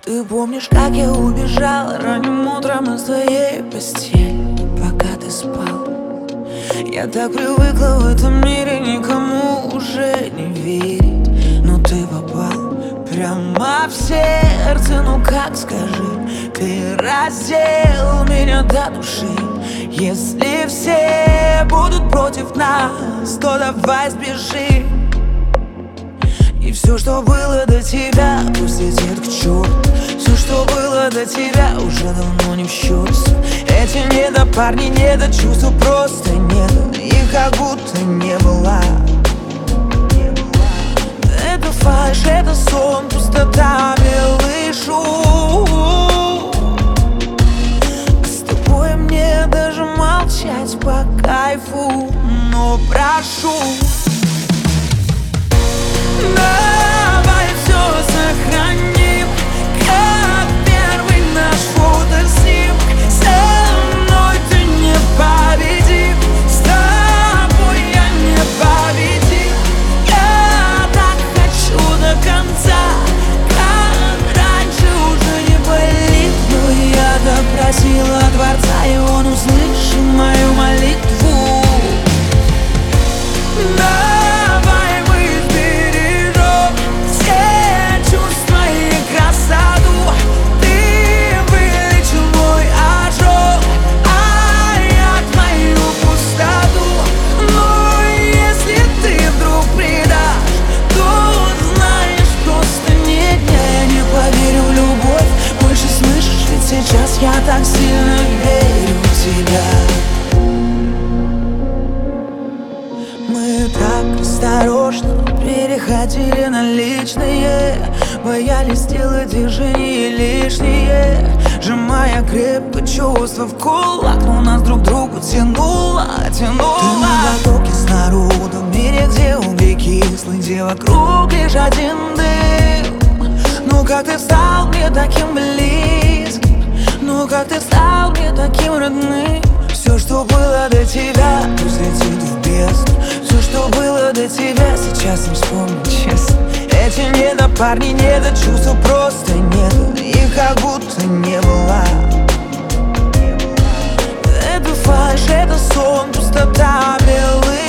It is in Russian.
Ты помнишь, как я убежал ранним утром из твоей постели, пока ты спал? Я так привыкла в этом мире никому уже не верить, но ты попал прямо в сердце. Ну как, скажи, ты раздел меня до души. Если все будут против нас, то давай сбежим. И все, что было до тебя, пусть летит к черту. Все, что было до тебя, уже давно не в счет. Эти недопарни, недочувства просто нет, их как будто не было. Это фальшь, это сон, пустота, белый шум. С тобой мне даже молчать по кайфу, но прошу, давай все сохраним, как первый наш фотоснимок. Со мной ты непобедим, с тобой я непобедим. Я так хочу до конца, как раньше уже не болит. Но я допросила Творца, и он услышал мою молитву. Давай мы сбережем все чувства и красоту. Ты вылечил мой ожог, а я твою пустоту. Но если ты вдруг предашь, то знаешь, просто нет, я не поверю в любовь больше, слышишь, ведь сейчас я так сильно верю в тебя. Мы так осторожно переходили на личные, боялись сделать движения лишние, сжимая крепко чувства в кулак, но нас друг к другу тянуло. Ты на потоке с народом, в мире, где угли кислый, где вокруг лишь один дым. Ну как ты стал мне таким близким, ну как ты стал мне таким родным. Все, что было до тебя, пусть летит в бездну. Все, что было до тебя, сейчас им вспомнить честно. Эти недопарни, недочувства просто нет, их как будто не было. Это фальшь, это сон, пустота, белый